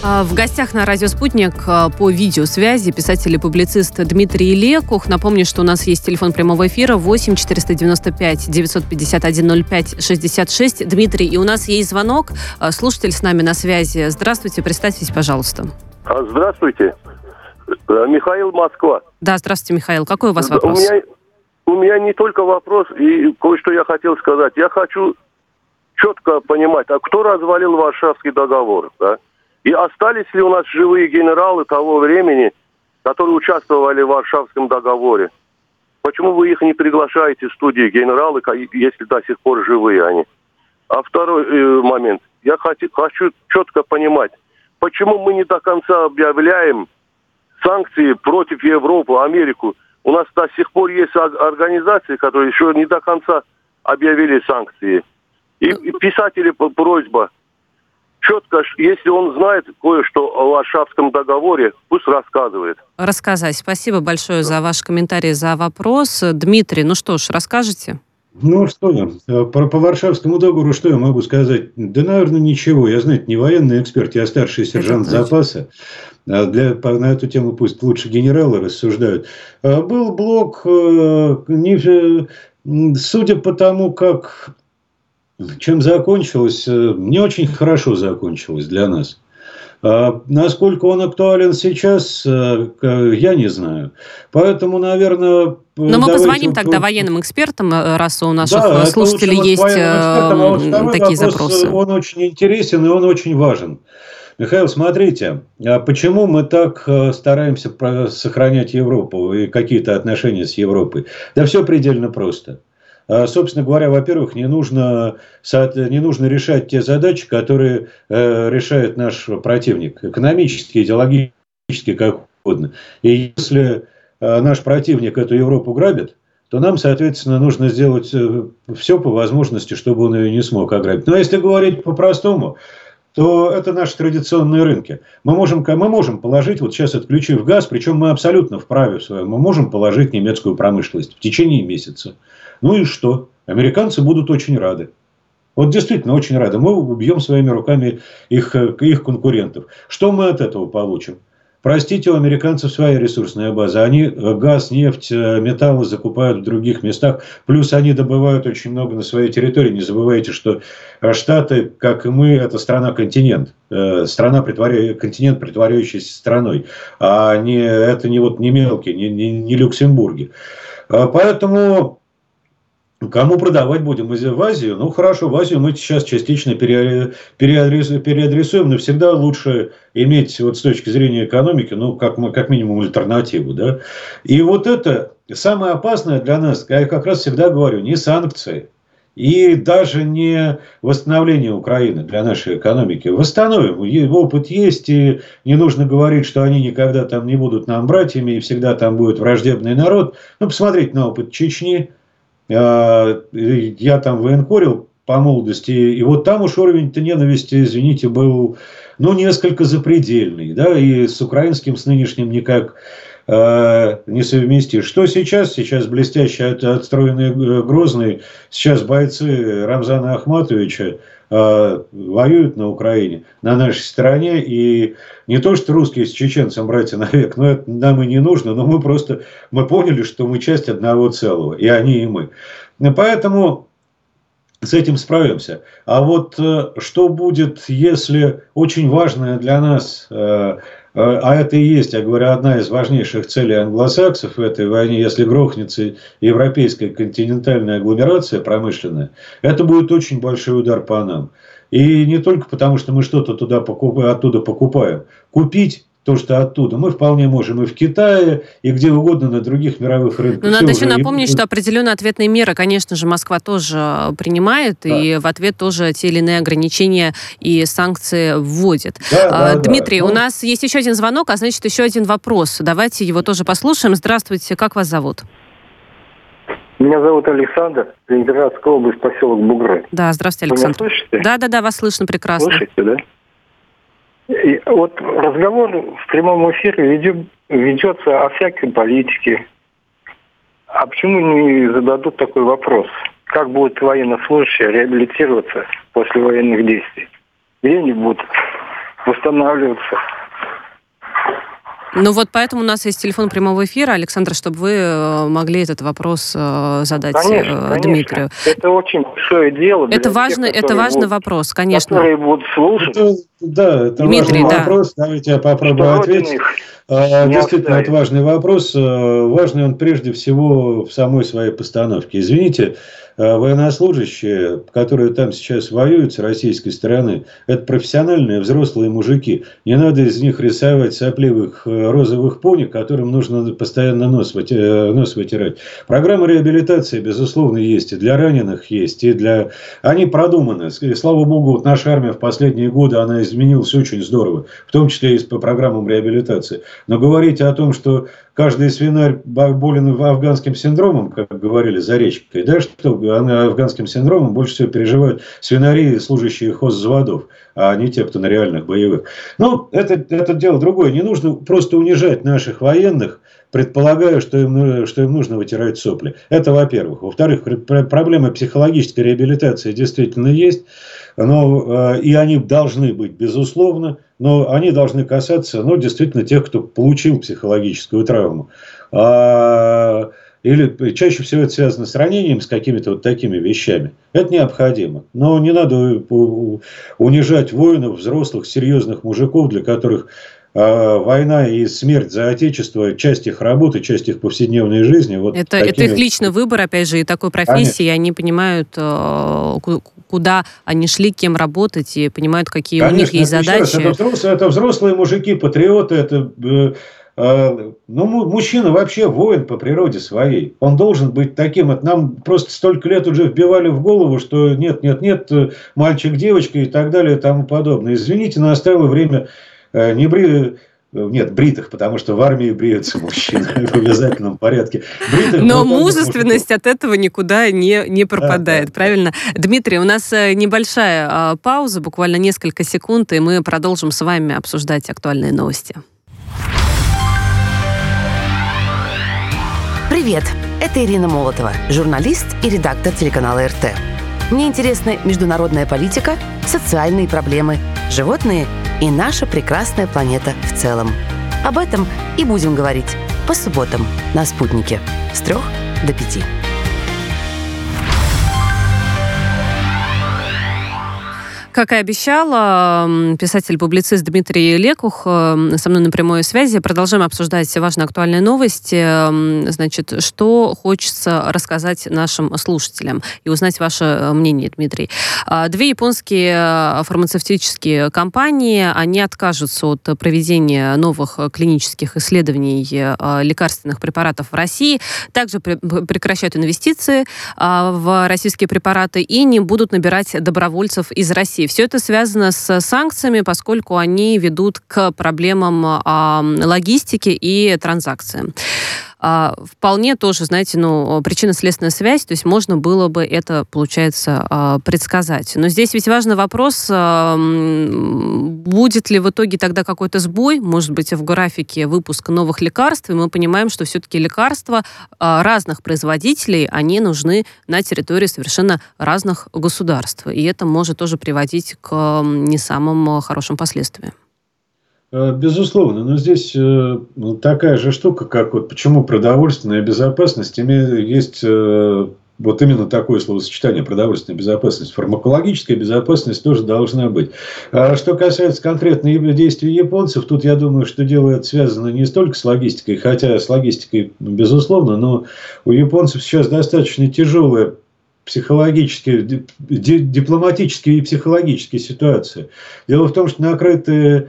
В гостях на радио «Спутник» по видеосвязи писатель и публицист Дмитрий Лекух. Напомню, что у нас есть телефон прямого эфира 8 495 951 05 66. Дмитрий, и у нас есть звонок. Слушатель с нами на связи. Здравствуйте, представьтесь, пожалуйста. Здравствуйте. Михаил, Москва. Да, здравствуйте, Михаил. Какой у вас вопрос? У меня не только вопрос, и кое-что я хотел сказать. Я хочу четко понимать, а кто развалил Варшавский договор, да? И остались ли у нас живые генералы того времени, которые участвовали в Варшавском договоре? Почему вы их не приглашаете в студии, генералы, если до сих пор живые они? А второй момент. Я хочу четко понимать, почему мы не до конца объявляем санкции против Европы, Америку? У нас до сих пор есть организации, которые еще не до конца объявили санкции. И писатели просьба. Четко, если он знает кое-что о Варшавском договоре, пусть рассказывает. Рассказать. Спасибо большое за ваш комментарий, за вопрос. Дмитрий, ну что ж, расскажете? Ну что, по Варшавскому договору что я могу сказать? Да, наверное, ничего. Я, знаете, не военный эксперт, я старший сержант запаса. На эту тему пусть лучше генералы рассуждают. Был блок, судя по тому, чем закончилось, не очень хорошо закончилось для нас. Насколько он актуален сейчас, я не знаю. Поэтому, наверное... Но мы позвоним тогда военным экспертам, раз у наших слушателей есть такие запросы. Он очень интересен и он очень важен. Михаил, смотрите, почему мы так стараемся сохранять Европу и какие-то отношения с Европой? Да все предельно просто. Собственно говоря, во-первых, не нужно решать те задачи, которые решает наш противник. Экономически, идеологически, как угодно. И если наш противник эту Европу грабит, то нам, соответственно, нужно сделать все по возможности, чтобы он ее не смог ограбить. Но если говорить по-простому, то это наши традиционные рынки. Мы можем положить, вот сейчас отключив газ, причем мы абсолютно вправе в своем, мы можем положить немецкую промышленность в течение месяца. Ну и что? Американцы будут очень рады. Вот действительно очень рады. Мы убьем своими руками их конкурентов. Что мы от этого получим? Простите, у американцев своя ресурсная база. Они газ, нефть, металлы закупают в других местах. Плюс они добывают очень много на своей территории. Не забывайте, что Штаты, как и мы, это страна-континент. Континент, притворяющийся страной. Это не мелкие, не Люксембурги. Поэтому... Кому продавать будем? В Азию? Ну, хорошо, в Азию мы сейчас частично переадресуем, но всегда лучше иметь вот с точки зрения экономики, ну, как минимум альтернативу, да. И вот это самое опасное для нас, я как раз всегда говорю, не санкции и даже не восстановление Украины для нашей экономики. Восстановим, опыт есть, и не нужно говорить, что они никогда там не будут нам братьями, и всегда там будет враждебный народ. Ну, посмотрите на опыт Чечни. Я там военкорил по молодости, и вот там уж уровень-то ненависти, извините, был, несколько запредельный, да, и с украинским, с нынешним никак не совместишь. Что сейчас? Сейчас блестяще отстроенные Грозный, сейчас бойцы Рамзана Ахматовича воюют на Украине, на нашей стороне, и не то, что русские с чеченцем братья навек, но это нам и не нужно, но мы поняли, что мы часть одного целого, и они, и мы. Поэтому с этим справимся. А вот что будет, если очень важное для нас, а это и есть, я говорю, одна из важнейших целей англосаксов в этой войне, если грохнется европейская континентальная агломерация промышленная, это будет очень большой удар по нам. И не только потому, что мы что-то оттуда покупаем. Купить то, что оттуда, мы вполне можем и в Китае, и где угодно на других мировых рынках. Но надо еще напомнить, что определенные ответные меры, конечно же, Москва тоже принимает, да. И в ответ тоже те или иные ограничения и санкции вводит. Да, Дмитрий, у нас есть еще один звонок, а значит, еще один вопрос. Давайте его тоже послушаем. Здравствуйте, как вас зовут? Меня зовут Александр, Ленинградская область, поселок Бугры. Да, здравствуйте, Александр. Вы меня слышите? Да, вас слышно прекрасно. Слышите, да? И вот разговор в прямом эфире ведется о всякой политике. А почему не зададут такой вопрос? Как будут военнослужащие реабилитироваться после военных действий? Где они будут восстанавливаться. Ну вот поэтому у нас есть телефон прямого эфира, Александр, чтобы вы могли этот вопрос задать Дмитрию. Это очень большое дело. Это важный вопрос, конечно. Которые будут слушать. Это Дмитрий, важный вопрос. Давайте я попробую ответить. Действительно, это важный вопрос. Важный он прежде всего в самой своей постановке. Извините, военнослужащие, которые там сейчас воюют с российской стороны, это профессиональные взрослые мужики. Не надо из них рисовать сопливых розовых пони, которым нужно постоянно нос вытирать. Программа реабилитации, безусловно, есть. И для раненых есть. И для... Они продуманы. И, слава богу, вот наша армия в последние годы, она изменилась очень здорово. В том числе и по программам реабилитации. Но говорить о том, что каждый свинарь болен афганским синдромом, как говорили за речкой, да, что афганским синдромом больше всего переживают свинари, служащие хоззаводов, а не те, кто на реальных боевых. Но это дело другое. Не нужно просто унижать наших военных, предполагая, что им нужно вытирать сопли. Это во-первых. Во-вторых, проблемы психологической реабилитации действительно есть, но, и они должны быть, безусловно, но они должны касаться, действительно тех, кто получил психологическую травму. Или чаще всего это связано с ранением, с какими-то вот такими вещами. Это необходимо. Но не надо унижать воинов, взрослых, серьезных мужиков, для которых война и смерть за Отечество, часть их работы, часть их повседневной жизни. Вот это их личный выбор, опять же, и такой профессии. Конечно. Они понимают, куда они шли, кем работать, и понимают, какие Конечно, у них есть задачи. Это взрослые мужики, патриоты, это... мужчина вообще воин по природе своей. Он должен быть таким. Это нам просто столько лет уже вбивали в голову, что нет, мальчик, девочка и так далее и тому подобное. Извините, настало время бритых, потому что в армии бреются мужчины в обязательном порядке. Но мужественность от этого никуда не пропадает, правильно? Дмитрий, у нас небольшая пауза, буквально несколько секунд, и мы продолжим с вами обсуждать актуальные новости. Привет, это Ирина Молотова, журналист и редактор телеканала РТ. Мне интересны международная политика, социальные проблемы, животные и наша прекрасная планета в целом. Об этом и будем говорить по субботам на «Спутнике» с 3 до 5. Как и обещала, писатель-публицист Дмитрий Лекух со мной на прямой связи. Продолжаем обсуждать все важные актуальные новости. Значит, что хочется рассказать нашим слушателям и узнать ваше мнение, Дмитрий. 2 японские фармацевтические компании, они откажутся от проведения новых клинических исследований лекарственных препаратов в России, также прекращают инвестиции в российские препараты и не будут набирать добровольцев из России. Все это связано с санкциями, поскольку они ведут к проблемам логистики и транзакциям. Вполне тоже, знаете, причинно-следственная связь, то есть можно было бы это, получается, предсказать. Но здесь ведь важный вопрос, будет ли в итоге тогда какой-то сбой, может быть, в графике выпуска новых лекарств, и мы понимаем, что все-таки лекарства разных производителей, они нужны на территории совершенно разных государств. И это может тоже приводить к не самым хорошим последствиям. Безусловно, но здесь такая же штука, как вот почему продовольственная безопасность есть вот именно такое словосочетание продовольственная безопасность. Фармакологическая безопасность тоже должна быть. А что касается конкретно действий японцев, тут я думаю, что дело это связано не столько с логистикой, хотя с логистикой безусловно, но у японцев сейчас достаточно тяжелая психологические, дипломатические и психологические ситуации. Дело в том, что накрытые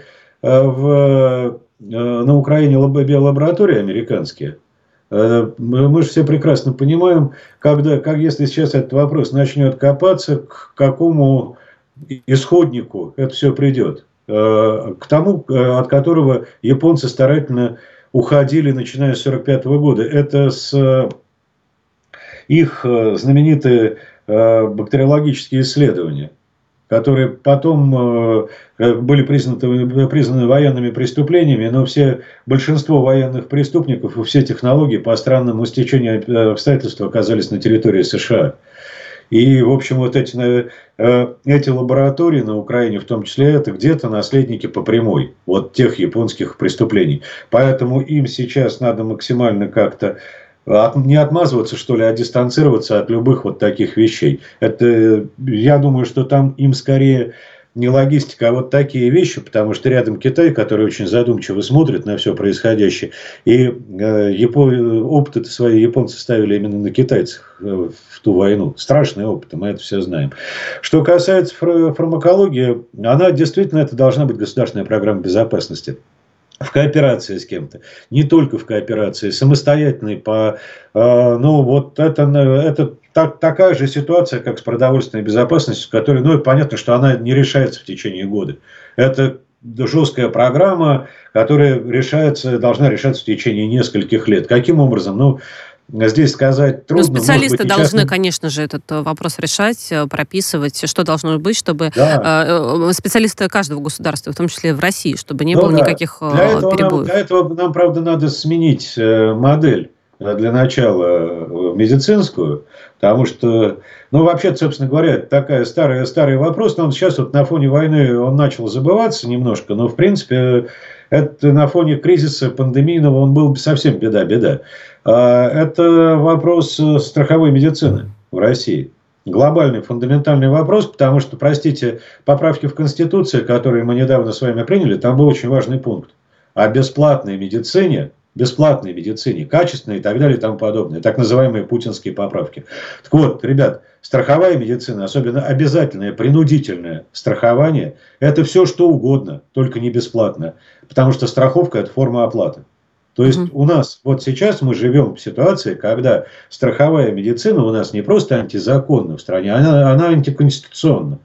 на Украине биолаборатории американские. Мы же все прекрасно понимаем, если сейчас этот вопрос начнет копаться, к какому исходнику это все придет. К тому, от которого японцы старательно уходили, начиная с 1945 года. Это с их знаменитые бактериологические исследования, которые потом были признаны военными преступлениями, но большинство военных преступников и все технологии по странному стечению обстоятельств оказались на территории США. И, в общем, вот эти лаборатории на Украине, в том числе, это где-то наследники по прямой вот тех японских преступлений. Поэтому им сейчас надо максимально как-то не отмазываться, что ли, а дистанцироваться от любых вот таких вещей. Это, я думаю, что там им скорее не логистика, а вот такие вещи, потому что рядом Китай, который очень задумчиво смотрит на все происходящее. И опыты свои японцы ставили именно на китайцах в ту войну. Страшный опыт, мы это все знаем. Что касается фармакологии, она действительно, это должна быть государственная программа безопасности. В кооперации с кем-то. Не только в кооперации, самостоятельной. Вот это такая же ситуация, как с продовольственной безопасностью, которая, понятно, что она не решается в течение года. Это жесткая программа, которая должна решаться в течение нескольких лет. Каким образом? Здесь сказать трудно. Специалисты должны, конечно же, этот вопрос решать, прописывать, что должно быть, чтобы специалисты каждого государства, в том числе и в России, чтобы не было никаких перебоев. Для этого нам, правда, надо сменить модель для начала медицинскую, потому что, вообще, собственно говоря, это такой старый вопрос, но он сейчас вот на фоне войны он начал забываться немножко, но, в принципе, это на фоне кризиса пандемийного он был совсем беда. Это вопрос страховой медицины в России. Глобальный, фундаментальный вопрос, потому что, простите, поправки в Конституцию, которые мы недавно с вами приняли, там был очень важный пункт о бесплатной медицине, качественной и так далее и тому подобное. Так называемые путинские поправки. Так вот, ребят, страховая медицина, особенно обязательное, принудительное страхование, это все что угодно, только не бесплатно. Потому что страховка – это форма оплаты. То есть у нас вот сейчас мы живем в ситуации, когда страховая медицина у нас не просто антизаконна в стране, она антиконституционна.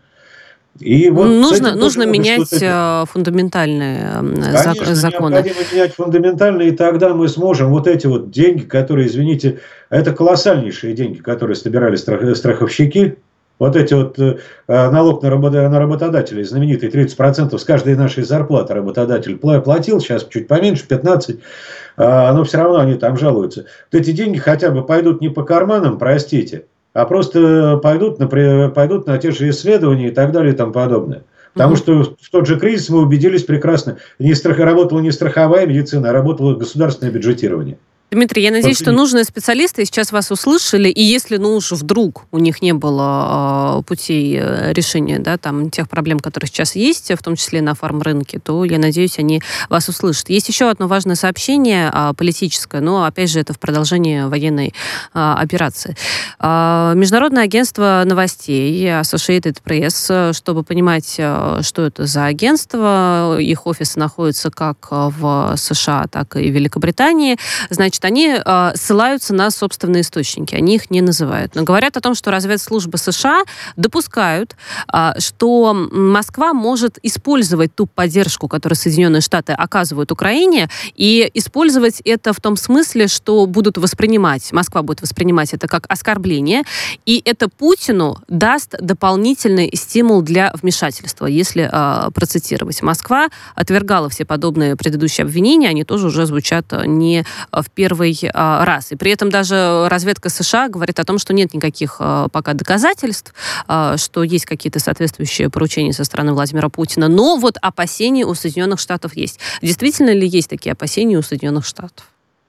И вот нужно менять фундаментальные законы. Необходимо менять фундаментальные, и тогда мы сможем вот эти вот деньги, которые, извините, это колоссальнейшие деньги, которые собирали страховщики, вот эти вот налог на работодателей, знаменитый 30% с каждой нашей зарплаты работодатель платил, сейчас чуть поменьше, 15%, но все равно они там жалуются. Вот эти деньги хотя бы пойдут не по карманам, простите, а просто пойдут на те же исследования и так далее и тому подобное. Потому что в тот же кризис мы убедились прекрасно, работала не страховая медицина, а работало государственное бюджетирование. Дмитрий, я надеюсь, что нужные специалисты сейчас вас услышали, и если, уж вдруг у них не было путей решения, тех проблем, которые сейчас есть, в том числе на фармрынке, то, я надеюсь, они вас услышат. Есть еще одно важное сообщение, политическое, но, опять же, это в продолжении военной операции. Международное агентство новостей Associated Press, чтобы понимать, что это за агентство, их офисы находятся как в США, так и в Великобритании, значит, они ссылаются на собственные источники, они их не называют. Но говорят о том, что разведслужбы США допускают, что Москва может использовать ту поддержку, которую Соединенные Штаты оказывают Украине, и использовать это в том смысле, что Москва будет воспринимать это как оскорбление, и это Путину даст дополнительный стимул для вмешательства, если процитировать. Москва отвергала все подобные предыдущие обвинения, они тоже уже звучат не в первый раз. И при этом даже разведка США говорит о том, что нет никаких пока доказательств, что есть какие-то соответствующие поручения со стороны Владимира Путина. Но вот опасения у Соединенных Штатов есть. Действительно ли есть такие опасения у Соединенных Штатов?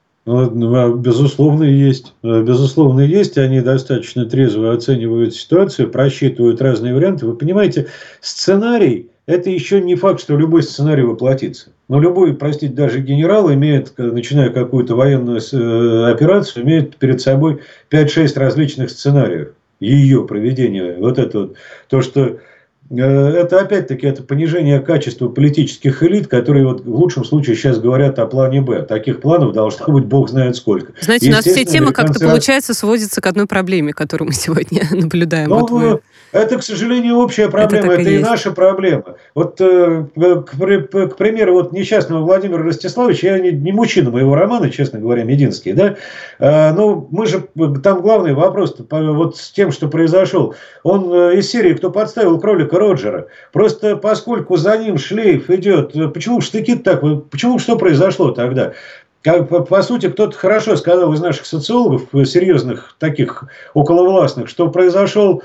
Безусловно, есть. Безусловно, есть. Они достаточно трезво оценивают ситуацию, просчитывают разные варианты. Вы понимаете, сценарий – это еще не факт, что любой сценарий воплотится. Но любой, простите, даже генерал начиная какую-то военную операцию, имеет перед собой 5-6 различных сценариев ее проведения. Вот это вот. То, что это опять-таки это понижение качества политических элит, которые в лучшем случае сейчас говорят о плане Б. Таких планов должно быть бог знает сколько. Знаете, у нас все темы как-то получается сводятся к одной проблеме, которую мы сегодня наблюдаем. Это, к сожалению, общая проблема. Это и наша проблема. Вот, к примеру, несчастного Владимира Ростиславовича, я не мужчина моего романа, честно говоря, Мединский, да? Но мы же, там главный вопрос с тем, что произошел. Он из серии «Кто подставил кролика Роджера». Просто поскольку за ним шлейф идет, почему штыки так, что произошло тогда? по сути, кто-то хорошо сказал из наших социологов, серьезных, таких околовластных, что произошел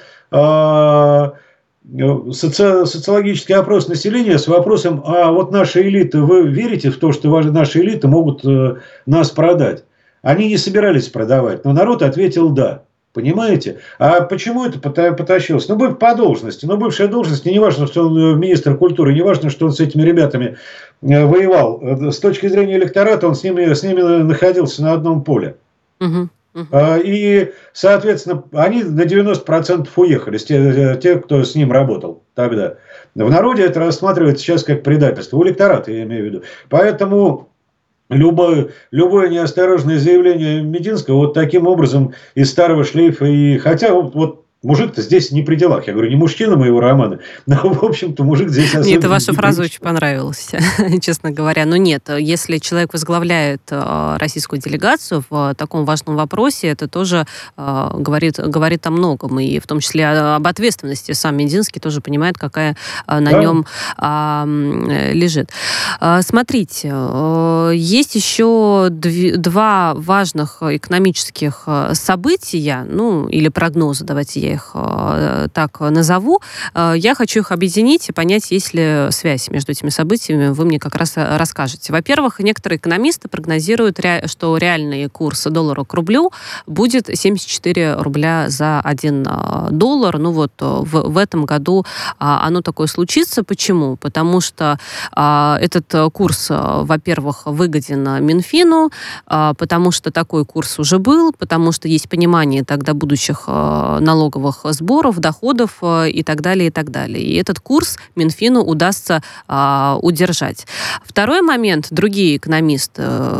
социологический опрос населения с вопросом: а вот наши элиты, вы верите в то, что наши элиты могут нас продать? Они не собирались продавать, но народ ответил да. Понимаете? А почему это потащилось? По должности. Бывшая должность, не важно, что он министр культуры, не важно, что он с этими ребятами воевал. С точки зрения электората он с ними находился на одном поле. И, соответственно, они на 90% уехали, те, кто с ним работал тогда. В народе это рассматривается сейчас как предательство. У электората, я имею в виду. Поэтому любое неосторожное заявление Мединского вот таким образом из старого шлейфа. И хотя вот мужик-то здесь не при делах. Я говорю, не мужчина моего романа, но, в общем-то, мужик здесь особенно... Мне эта ваша фраза очень понравилась, честно говоря. Но нет, если человек возглавляет российскую делегацию в таком важном вопросе, это тоже говорит о многом. И в том числе об ответственности. Сам Мединский тоже понимает, какая на нем лежит. Смотрите, есть еще два важных экономических события, или прогноза, давайте я их так назову. Я хочу их объединить и понять, есть ли связь между этими событиями. Вы мне как раз расскажете. Во-первых, некоторые экономисты прогнозируют, что реальный курс доллара к рублю будет 74 рубля за 1 доллар. В этом году оно такое случится. Почему? Потому что этот курс, во-первых, выгоден Минфину, потому что такой курс уже был, потому что есть понимание тогда будущих налоговых сборов, доходов и так далее, и так далее. И этот курс Минфину удастся удержать. Второй момент. Другие экономисты,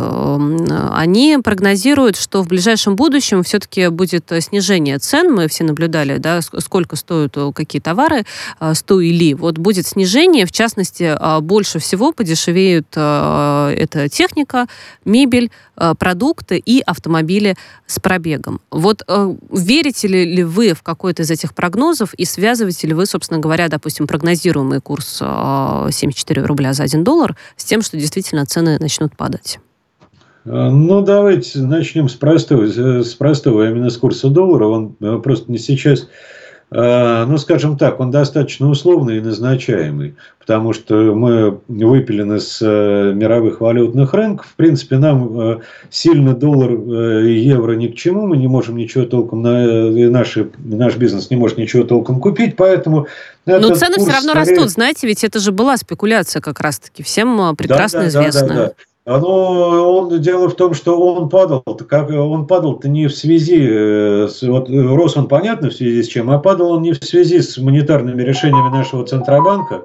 они прогнозируют, что в ближайшем будущем все-таки будет снижение цен. Мы все наблюдали, сколько стоят какие товары, стоили. Вот будет снижение, в частности, больше всего подешевеют эта техника, мебель, продукты и автомобили с пробегом. Вот верите ли вы в какой-то из этих прогнозов и связываете ли вы, собственно говоря, допустим, прогнозируемый курс 74 рубля за 1 доллар с тем, что действительно цены начнут падать? Давайте начнем с простого, именно с курса доллара. Он просто не сейчас... скажем так, он достаточно условный и назначаемый, потому что мы выпилены с мировых валютных рынков. В принципе, нам сильно доллар и евро ни к чему, мы не можем ничего толком, наш бизнес не может ничего толком купить, поэтому... Но цены все равно растут, знаете, ведь это же была спекуляция как раз-таки, всем прекрасно известная. Дело в том, что он падал-то не в связи рос он, понятно, в связи с чем, а падал он не в связи с монетарными решениями нашего Центробанка,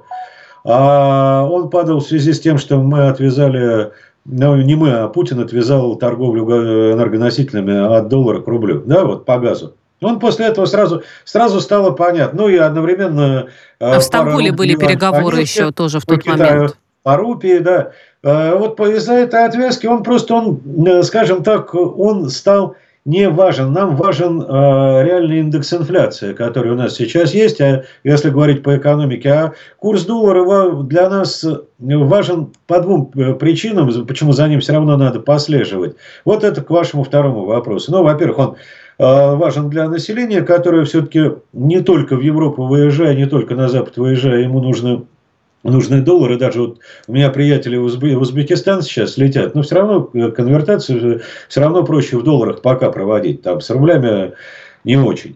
а он падал в связи с тем, что мы отвязали, не мы, а Путин отвязал торговлю энергоносителями от доллара к рублю, по газу. Он после этого сразу стало понятно. И одновременно... в Стамбуле были переговоры еще тоже в тот момент. По рупии, да. Из-за этой отвязки скажем так, он стал не важен. Нам важен реальный индекс инфляции, который у нас сейчас есть, если говорить по экономике. А курс доллара для нас важен по двум причинам, почему за ним все равно надо послеживать. Вот это к вашему второму вопросу. Во-первых, он важен для населения, которое все-таки не только в Европу выезжая, не только на Запад выезжая, ему нужны доллары. Даже у меня приятели в Узбекистан сейчас летят, но все равно конвертацию все равно проще в долларах пока проводить. Там с рублями не очень.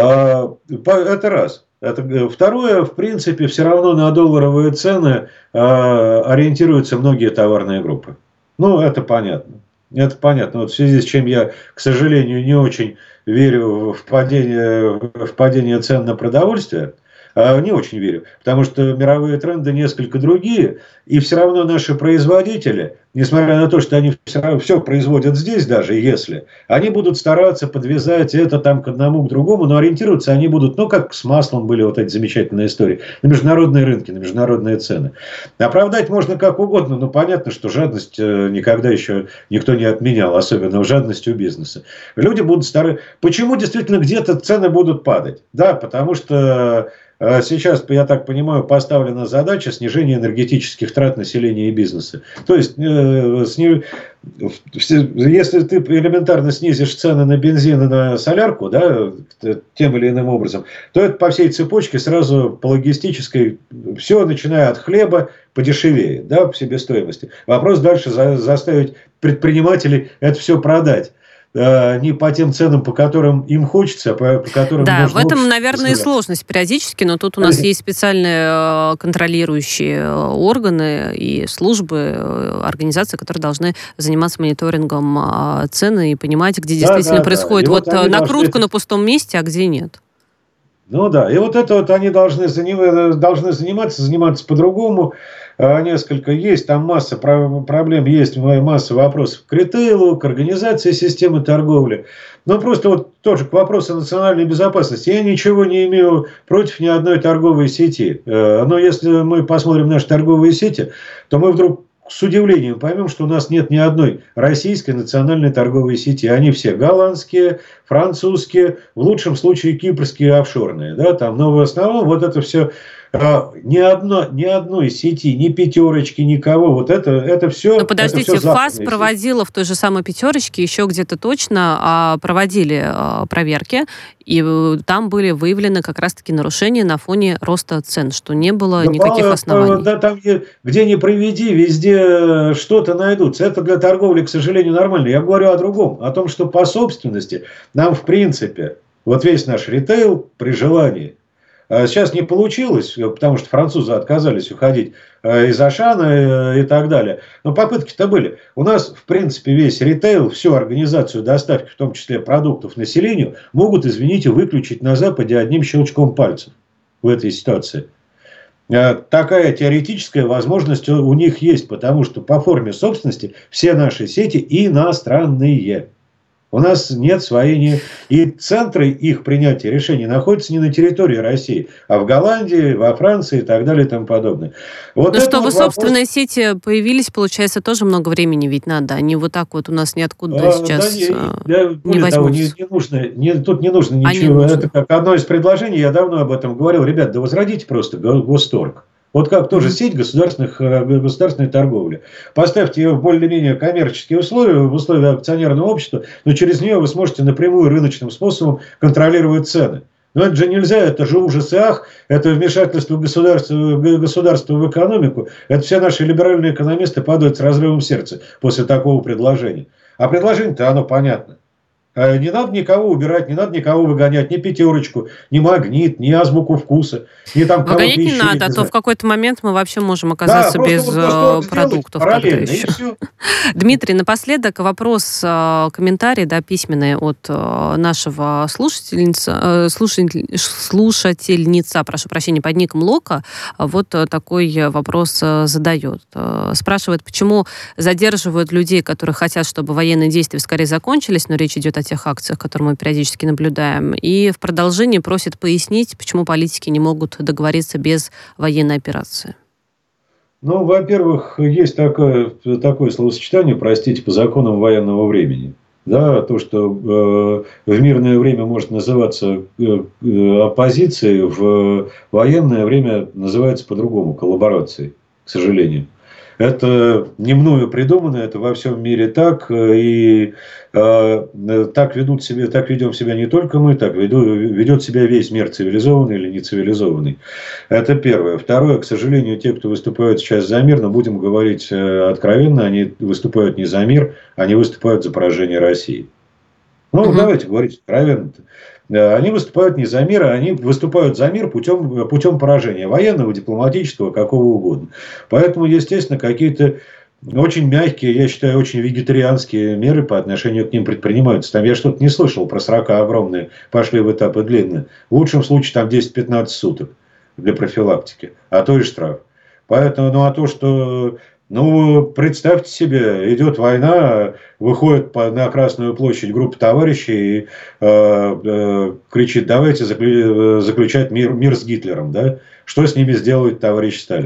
Это раз. Второе, в принципе, все равно на долларовые цены ориентируются многие товарные группы. Это понятно. Это понятно. В связи с чем я, к сожалению, не очень верю в падение цен на продовольствие. Не очень верю, потому что мировые тренды несколько другие, и все равно наши производители, несмотря на то, что они все производят здесь даже, если, они будут стараться подвязать это к одному, к другому, но ориентироваться они будут, как с маслом были эти замечательные истории, на международные рынки, на международные цены. Оправдать можно как угодно, но понятно, что жадность никогда еще никто не отменял, особенно жадность у бизнеса. Люди будут стараться. Почему действительно где-то цены будут падать? Да, потому что сейчас, я так понимаю, поставлена задача снижения энергетических трат населения и бизнеса. То есть, если ты элементарно снизишь цены на бензин и на солярку, да, тем или иным образом, то это по всей цепочке сразу по логистической, все, начиная от хлеба, подешевеет, да, в себестоимости. Вопрос дальше заставить предпринимателей это все продать. Не по тем ценам, по которым им хочется, а по которым да, можно... в этом, наверное, и сложность периодически, но тут у нас есть специальные контролирующие органы и службы, организации, которые должны заниматься мониторингом цены и понимать, где действительно происходит накрутка на пустом месте, а где нет. Ну да, и вот это вот они должны заниматься по-другому. Несколько есть, там масса проблем, есть масса вопросов к ритейлу, к организации системы торговли. Но просто вот тоже к вопросу национальной безопасности. Я ничего не имею против ни одной торговой сети. Но если мы посмотрим наши торговые сети, то мы вдруг с удивлением поймем, что у нас нет ни одной российской национальной торговой сети. Они все голландские, французские, в лучшем случае кипрские, офшорные. Да, там, но в основном вот это все... Ни одной сети, ни пятерочки, никого. Вот это все. Но подождите, ФАС проводила в той же самой пятерочке еще где-то точно проводили проверки, и там были выявлены как раз-таки нарушения на фоне роста цен, что не было никаких оснований. Да, там, где не проведи, везде что-то найдутся. Это для торговли, к сожалению, нормально. Я говорю о другом, о том, что по собственности нам, в принципе, вот весь наш ритейл при желании. Сейчас не получилось, потому что французы отказались уходить из Ашана и так далее. Но попытки-то были. У нас, в принципе, весь ритейл, всю организацию доставки, в том числе продуктов населению, могут, извините, выключить на Западе одним щелчком пальцев в этой ситуации. Такая теоретическая возможность у них есть, потому что по форме собственности все наши сети иностранные. У нас нет своей... И центры их принятия решений находятся не на территории России, а в Голландии, во Франции и так далее и тому подобное. Вот но чтобы собственные сети появились, получается, тоже много времени ведь надо. Они вот так вот у нас ниоткуда сейчас не возьмутся. Тут не нужно ничего. Это как одно из предложений, я давно об этом говорил. Ребят, да возродите просто госторг. Вот как тоже сеть государственной торговли. Поставьте ее в более-менее коммерческие условия, в условия акционерного общества, но через нее вы сможете напрямую рыночным способом контролировать цены. Но это же нельзя, это же ужас и ах, это вмешательство государства в экономику. Это все наши либеральные экономисты падают с разрывом сердца после такого предложения. А предложение-то оно понятно. Не надо никого убирать, не надо никого выгонять, ни пятерочку, ни Магнит, ни Азбуку вкуса, ни там кого-то выгонять не надо, а то в какой-то момент мы вообще можем оказаться без продуктов. Дмитрий, напоследок вопрос, комментарий, да, письменный от нашего слушательница, прошу прощения, под ником Лока. Вот такой вопрос задает. Спрашивает, почему задерживают людей, которые хотят, чтобы военные действия скорее закончились, но речь идет о тех акциях, которые мы периодически наблюдаем. И в продолжении просит пояснить, почему политики не могут договориться без военной операции. Ну, во-первых, есть такое словосочетание, простите, по законам военного времени. Да, то, что в мирное время может называться оппозицией, в военное время называется по-другому, коллаборацией, к сожалению. Это не мною придумано, это во всем мире так. И так ведем себя не только мы, так ведет себя весь мир, цивилизованный или нецивилизованный. Это первое. Второе, к сожалению, те, кто выступают сейчас за мир, но будем говорить откровенно, они выступают не за мир, они выступают за поражение России. Ну, давайте говорить откровенно. Они выступают не за мир, а они выступают за мир путем поражения. Военного, дипломатического, какого угодно. Поэтому, естественно, какие-то очень мягкие, я считаю, очень вегетарианские меры по отношению к ним предпринимаются. Там я что-то не слышал про срока огромные, пошли в этапы длинные. В лучшем случае там 10-15 суток для профилактики, а то и штраф. Поэтому, представьте себе, идет война, выходит на Красную площадь группа товарищей и кричит, давайте заключать мир с Гитлером. Да? Что с ними сделает товарищ Сталин?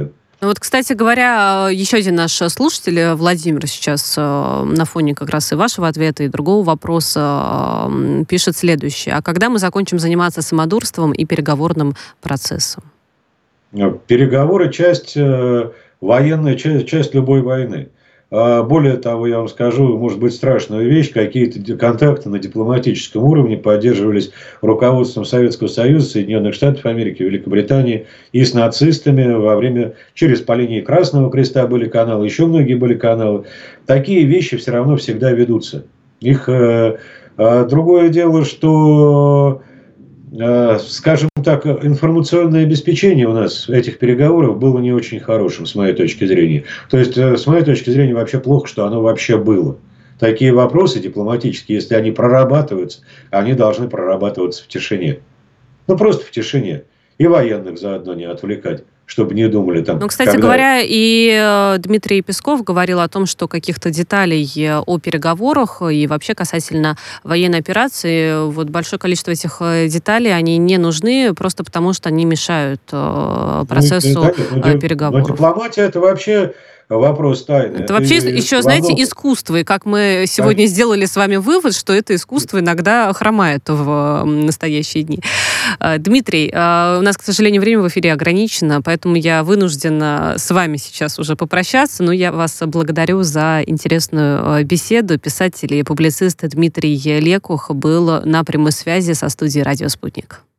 Ну вот, кстати говоря, еще один наш слушатель, Владимир, сейчас на фоне как раз и вашего ответа, и другого вопроса пишет следующее. А когда мы закончим заниматься самодурством и переговорным процессом? Переговоры – часть военная, часть любой войны. Более того, я вам скажу, может быть, страшную вещь, какие-то контакты на дипломатическом уровне поддерживались руководством Советского Союза, Соединенных Штатов Америки, Великобритании и с нацистами через по линии Красного Креста были каналы, еще многие были каналы. Такие вещи все равно всегда ведутся. Другое дело, что, скажем так, информационное обеспечение у нас этих переговоров было не очень хорошим, с моей точки зрения. То есть, с моей точки зрения, вообще плохо, что оно вообще было. Такие вопросы дипломатические, если они прорабатываются, они должны прорабатываться в тишине. Просто в тишине. И военных заодно не отвлекать, чтобы не думали там... Кстати говоря, и Дмитрий Песков говорил о том, что каких-то деталей о переговорах и вообще касательно военной операции, большое количество этих деталей, они не нужны просто потому, что они мешают процессу переговоров. Дипломатия – это вообще... вопрос тайны. Это вообще еще, знаете, искусство. И как мы сегодня сделали с вами вывод, что это искусство иногда хромает в настоящие дни. Дмитрий, у нас, к сожалению, время в эфире ограничено, поэтому я вынуждена с вами сейчас уже попрощаться, но я вас благодарю за интересную беседу. Писатель и публицист Дмитрий Лекух был на прямой связи со студией «Радио Спутник».